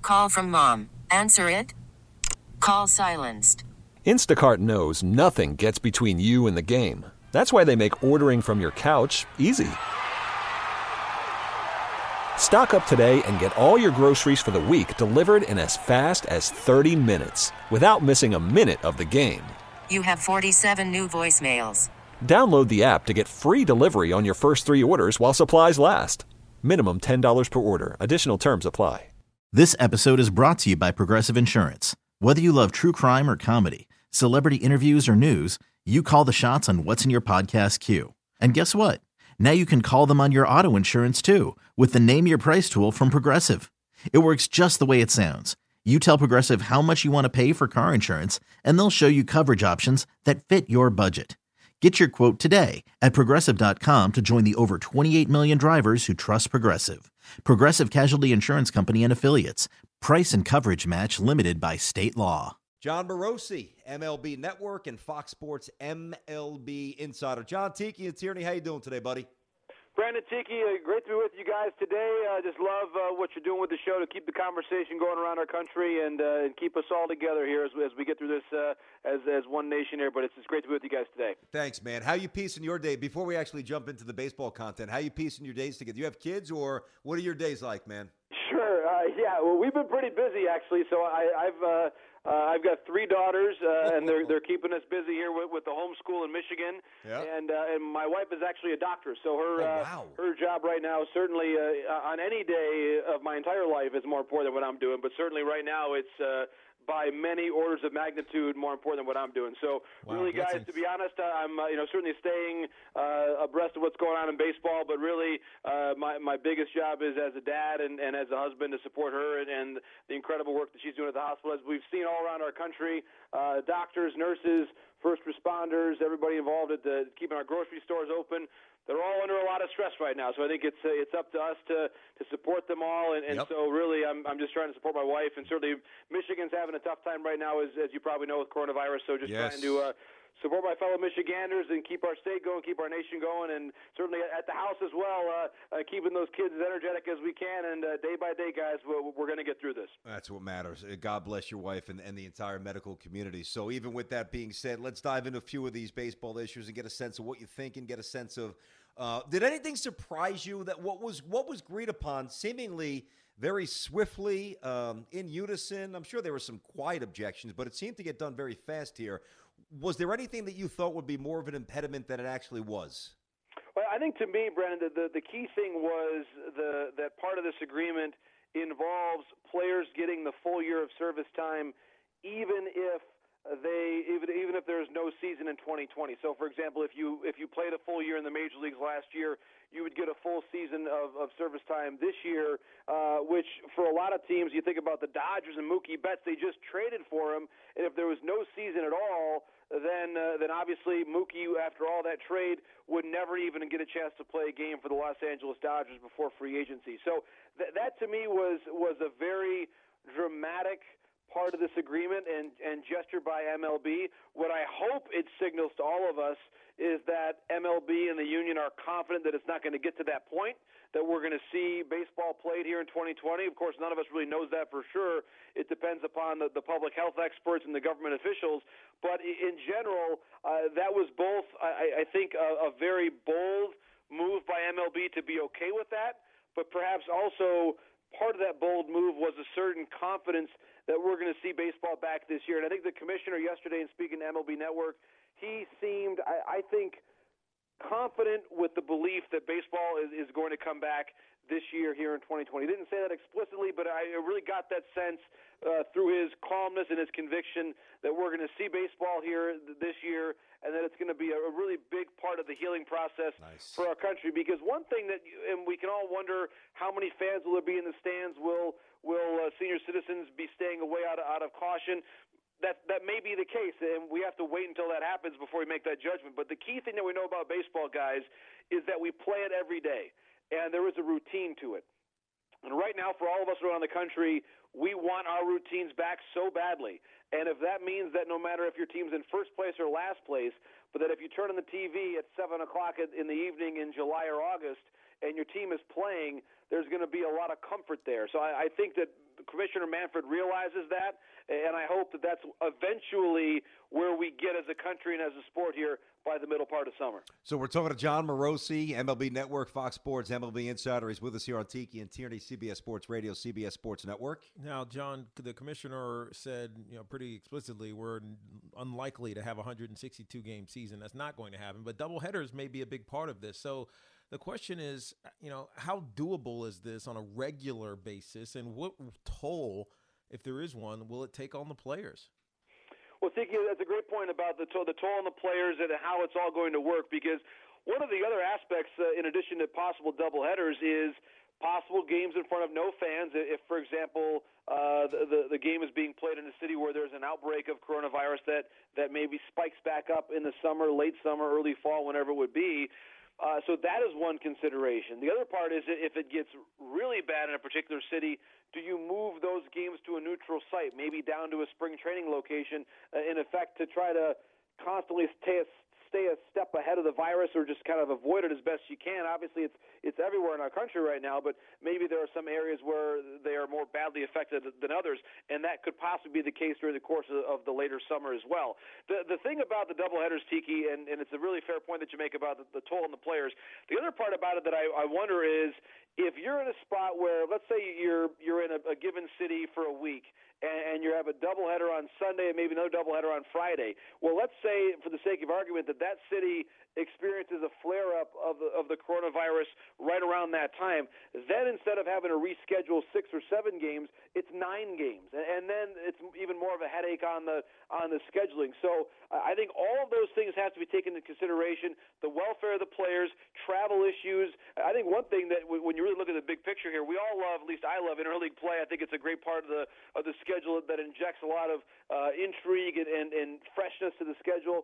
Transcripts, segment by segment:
Call from mom. Answer it. Call silenced. Instacart knows nothing gets between you and the game. That's why they make ordering from your couch easy. Stock up today and get all your groceries for the week delivered in as fast as 30 minutes without missing a minute of the game. You have 47 new voicemails. Download the app to get free delivery on your first 3 orders while supplies last. Minimum $10 per order. Additional terms apply. This episode is brought to you by Progressive Insurance. Whether you love true crime or comedy, celebrity interviews or news, you call the shots on what's in your podcast queue. And guess what? Now you can call them on your auto insurance too with the Name Your Price tool from Progressive. It works just the way it sounds. You tell Progressive how much you want to pay for car insurance, and they'll show you coverage options that fit your budget. Get your quote today at Progressive.com to join the over 28 million drivers who trust Progressive. Progressive Casualty Insurance Company and Affiliates. Price and coverage match limited by state law. John Morosi, MLB Network and Fox Sports MLB Insider. John Tiki and Tierney, how you doing today, buddy? Brandon Tiki, great to be with you guys today. Just love what you're doing with the show to keep the conversation going around our country and keep us all together here as we get through this as one nation here. But it's great to be with you guys today. Thanks, man. How you piecing your day? Before we actually jump into the baseball content, how you piecing your days together? Do you have kids, or what are your days like, man? Sure. Yeah. Well, we've been pretty busy actually. So I've got 3 daughters, and they're keeping us busy here with the homeschool in Michigan. Yeah. And my wife is actually a doctor, so her job right now certainly on any day of my entire life is more important than what I'm doing. But certainly right now it's by many orders of magnitude more important than what I'm doing. So really, guys, to be honest, I'm certainly staying abreast of what's going on in baseball, but really my biggest job is as a dad and as a husband to support her and the incredible work that she's doing at the hospital. As we've seen all around our country, doctors, nurses, first responders, everybody involved at keeping our grocery stores open, they're all under a lot of stress right now. So I think it's up to us to support them all. And so really I'm just trying to support my wife. And certainly Michigan's having a tough time right now, as you probably know, with coronavirus. So just trying to support my fellow Michiganders and keep our state going, keep our nation going, and certainly at the house as well, keeping those kids as energetic as we can. And day by day, guys, we're going to get through this. That's what matters. God bless your wife and the entire medical community. So even with that being said, let's dive into a few of these baseball issues and get a sense of what you think and get a sense of did anything surprise you that what was agreed upon seemingly very swiftly in unison? I'm sure there were some quiet objections, but it seemed to get done very fast here. Was there anything that you thought would be more of an impediment than it actually was? Well, I think to me, Brandon, the key thing was that part of this agreement involves players getting the full year of service time, even if there's no season in 2020. So, for example, if you played a full year in the major leagues last year, you would get a full season of service time this year, which for a lot of teams, you think about the Dodgers and Mookie Betts, they just traded for him, and if there was no season at all, then obviously Mookie, after all that trade, would never even get a chance to play a game for the Los Angeles Dodgers before free agency. So that to me was a very dramatic part of this agreement and gesture by MLB. What I hope it signals to all of us is that MLB and the union are confident that it's not going to get to that point, that we're going to see baseball played here in 2020. Of course, none of us really knows that for sure. It depends upon the public health experts and the government officials. But in general, that was both, I think, a very bold move by MLB to be okay with that, but perhaps also part of that bold move was a certain confidence that we're going to see baseball back this year. And I think the commissioner yesterday, in speaking to MLB Network, he seemed, I think, confident with the belief that baseball is going to come back this year here in 2020. He didn't say that explicitly, but I really got that sense through his calmness and his conviction that we're going to see baseball here this year and that it's going to be a really big part of the healing process for our country. Because one thing that, and we can all wonder how many fans will there be in the stands, will senior citizens be staying away out of caution? That may be the case, and we have to wait until that happens before we make that judgment. But the key thing that we know about baseball, guys, is that we play it every day, and there is a routine to it. And right now, for all of us around the country, we want our routines back so badly. And if that means that no matter if your team's in first place or last place, but that if you turn on the TV at 7 o'clock in the evening in July or August and your team is playing, there's going to be a lot of comfort there. So I think that Commissioner Manfred realizes that, and I hope that that's eventually where we get as a country and as a sport here by the middle part of summer. So we're talking to John Morosi, MLB Network, Fox Sports, MLB Insider. He's with us here on Tiki and Tierney, CBS Sports Radio, CBS Sports Network. Now, John, the commissioner said, pretty explicitly, we're unlikely to have a 162-game season. That's not going to happen, but doubleheaders may be a big part of this. So the question is, how doable is this on a regular basis, and what toll, if there is one, will it take on the players? Well, Tiki, that's a great point about the toll on the players and how it's all going to work, because one of the other aspects, in addition to possible doubleheaders, is possible games in front of no fans. If, for example, the game is being played in a city where there's an outbreak of coronavirus that maybe spikes back up in the summer, late summer, early fall, whenever it would be. So that is one consideration. The other part is if it gets really bad in a particular city, do you move those games to a neutral site, maybe down to a spring training location, in effect to try to constantly stay a step ahead of the virus, or just kind of avoid it as best you can? Obviously, it's everywhere in our country right now, but maybe there are some areas where they are more badly affected than others, and that could possibly be the case during the course of the later summer as well. The thing about the doubleheaders, Tiki, and it's a really fair point that you make about the toll on the players. The other part about it that I wonder is, if you're in a spot where, let's say you're in a given city for a week, and you have a doubleheader on Sunday and maybe another doubleheader on Friday. Well, let's say, for the sake of argument, that city experiences a flare-up of the coronavirus right around that time. Then instead of having to reschedule 6 or 7 games, it's 9 games, and then it's even more of a headache on the scheduling. So I think all of those things have to be taken into consideration: the welfare of the players, travel issues. I think one thing that when you really look at the big picture here, we all love, at least I love, interleague play. I think it's a great part of the schedule that injects a lot of intrigue and freshness to the schedule.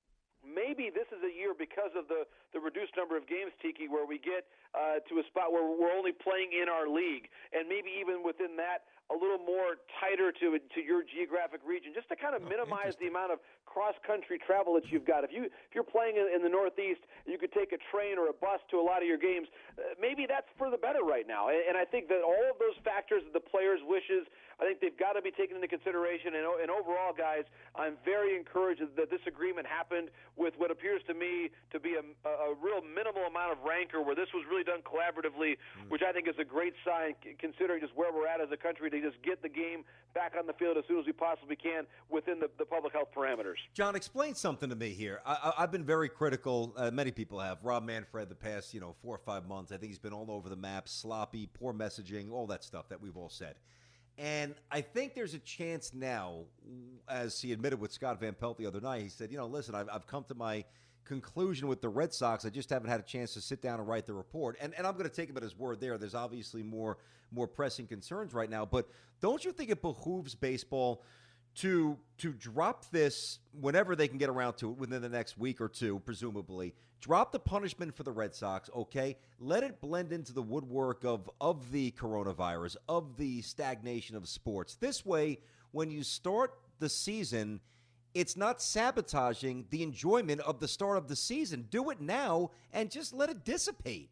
Maybe this is a year, because of the reduced number of games, Tiki, where we get to a spot where we're only playing in our league, and maybe even within that a little more tighter to your geographic region, just to kind of minimize the amount of cross-country travel that you've got. If you're playing in the Northeast, you could take a train or a bus to a lot of your games. Maybe that's for the better right now, and I think that all of those factors, the players' wishes, I think they've got to be taken into consideration. And overall, guys, I'm very encouraged that this agreement happened with what appears to me to be a real minimal amount of rancor, where this was really done collaboratively, which I think is a great sign, considering just where we're at as a country, to just get the game back on the field as soon as we possibly can within the public health parameters. John, explain something to me here. I've been very critical. Many people have. Rob Manfred the past 4 or 5 months. I think he's been all over the map, sloppy, poor messaging, all that stuff that we've all said. And I think there's a chance now, as he admitted with Scott Van Pelt the other night, he said, listen, I've come to my conclusion with the Red Sox. I just haven't had a chance to sit down and write the report. And I'm going to take him at his word there. There's obviously more pressing concerns right now. But don't you think it behooves baseball to drop this whenever they can get around to it, within the next week or two, presumably? Drop the punishment for the Red Sox, okay? Let it blend into the woodwork of the coronavirus, of the stagnation of sports. This way, when you start the season, it's not sabotaging the enjoyment of the start of the season. Do it now and just let it dissipate.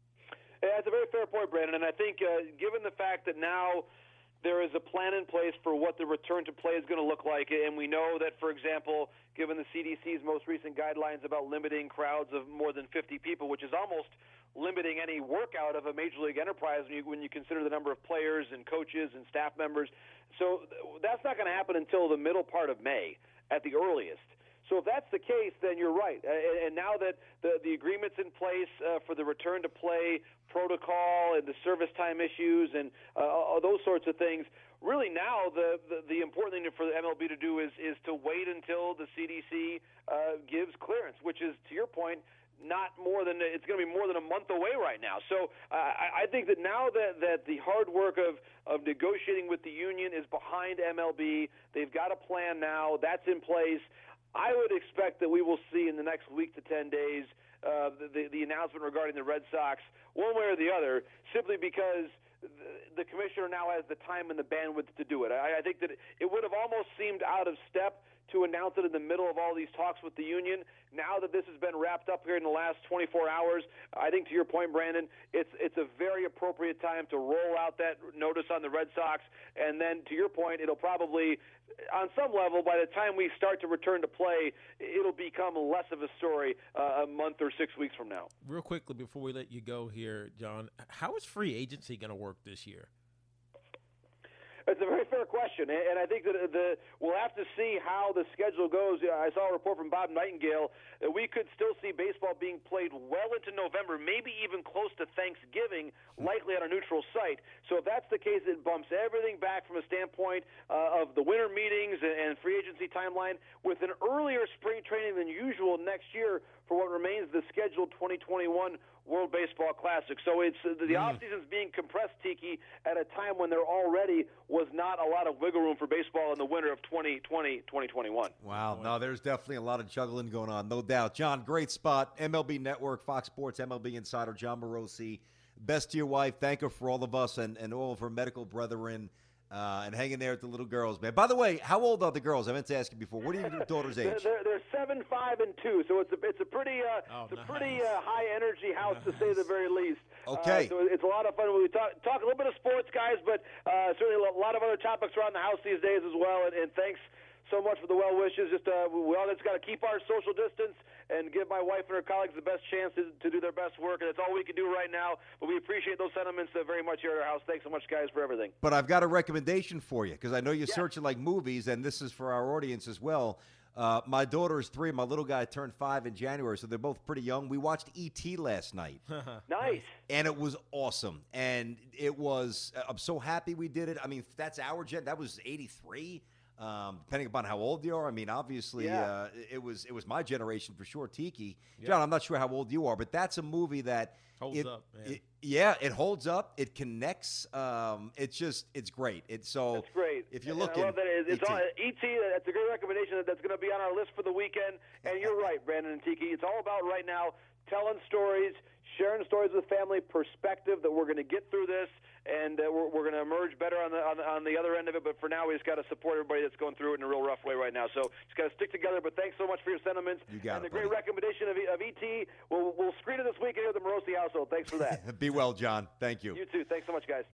Yeah, that's a very fair point, Brandon. And I think given the fact that now there is a plan in place for what the return to play is going to look like, and we know that, for example, given the CDC's most recent guidelines about limiting crowds of more than 50 people, which is almost limiting any workout of a Major League enterprise when you consider the number of players and coaches and staff members. So that's not going to happen until the middle part of May at the earliest. So if that's the case, then you're right. And now that the agreement's in place for the return to play protocol and the service time issues and those sorts of things, really now the important thing for the MLB to do is to wait until the CDC gives clearance, which is, to your point, it's going to be more than a month away right now. So I think that now that the hard work of negotiating with the union is behind MLB, they've got a plan now, that's in place. I would expect that we will see in the next week to 10 days the announcement regarding the Red Sox, one way or the other, simply because the commissioner now has the time and the bandwidth to do it. I think that it would have almost seemed out of step to announce it in the middle of all these talks with the union. Now that this has been wrapped up here in the last 24 hours, I think to your point, Brandon, it's a very appropriate time to roll out that notice on the Red Sox. And then to your point, it'll probably, on some level, by the time we start to return to play, it'll become less of a story a month or 6 weeks from now. Real quickly before we let you go here, John, how is free agency going to work this year? It's a very fair question, and I think that we'll have to see how the schedule goes. I saw a report from Bob Nightingale that we could still see baseball being played well into November, maybe even close to Thanksgiving, likely on a neutral site. So if that's the case, it bumps everything back from a standpoint of the winter meetings and free agency timeline, with an earlier spring training than usual next year for what remains the scheduled 2021 World Baseball Classic. So it's the offseason's being compressed, Tiki, at a time when there already was not a lot of wiggle room for baseball in the winter of 2020, 2021. Wow. No, there's definitely a lot of juggling going on, no doubt. John, great spot. MLB Network, Fox Sports, MLB Insider, John Morosi. Best to your wife. Thank her for all of us and all of her medical brethren. And hanging there with the little girls, man. By the way, how old are the girls? I meant to ask you before. What are your daughter's age? They're 7, 5, and 2. So it's a pretty high energy house, to say the very least. Okay. So it's a lot of fun. We talk a little bit of sports, guys, but certainly a lot of other topics around the house these days as well. And thanks so much for the well wishes. We all just got to keep our social distance and give my wife and her colleagues the best chance to do their best work, and that's all we can do right now. But we appreciate those sentiments very much here at our house. Thanks so much, guys, for everything. But I've got a recommendation for you, because I know you're searching like movies, and this is for our audience as well. My daughter is 3. My little guy turned 5 in January, so they're both pretty young. We watched E.T. last night. Nice. And it was awesome. And it was I'm so happy we did it. I mean, that's our gen. That was 83. Depending upon how old you are. I mean, obviously, it was my generation for sure, Tiki. Yeah. John, I'm not sure how old you are, but that's a movie that holds up, man. It holds up. It connects. It's great. It's great. If you're looking, I love that. It's E.T. That's a great recommendation. That's going to be on our list for the weekend. And you're right, Brandon and Tiki. It's all about right now telling stories, sharing stories with family, perspective that we're going to get through this, and we're going to emerge better on the other end of it. But for now, we just got to support everybody that's going through it in a real rough way right now. So just got to stick together. But thanks so much for your sentiments. You got and it, the great recommendation of E.T. We'll screen it this weekend here at the Morosi household. Thanks for that. Be well, John. Thank you. You too. Thanks so much, guys.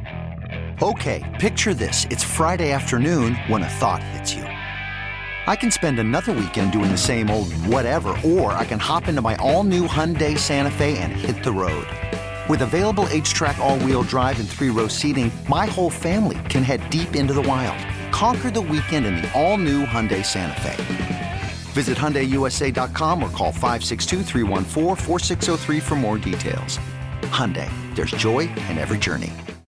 Okay, picture this. It's Friday afternoon when a thought hits you. I can spend another weekend doing the same old whatever, or I can hop into my all-new Hyundai Santa Fe and hit the road. With available H-Track all-wheel drive and 3-row seating, my whole family can head deep into the wild. Conquer the weekend in the all-new Hyundai Santa Fe. Visit HyundaiUSA.com or call 562-314-4603 for more details. Hyundai, there's joy in every journey.